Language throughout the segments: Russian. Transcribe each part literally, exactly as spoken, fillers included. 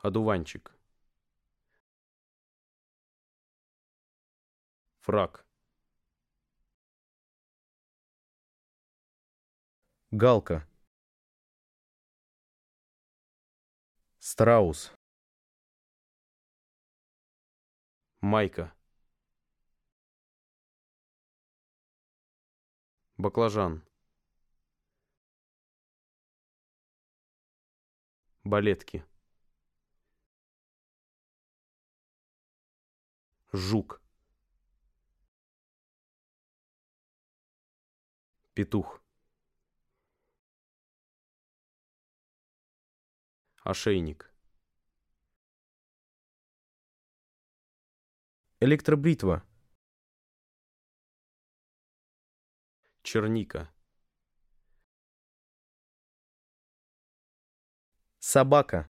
Одуванчик. Фрак. Галка. Страус. Майка. Баклажан. Балетки. Жук. Петух. Ошейник. Электробритва. Черника. Собака.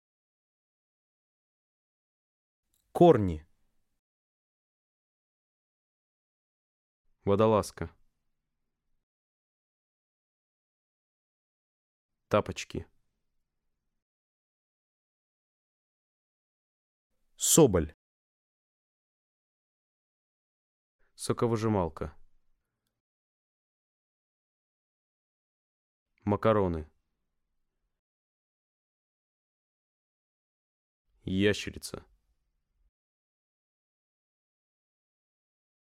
Корни. Водолазка. Тапочки. Соболь. Соковыжималка. Макароны. Ящерица.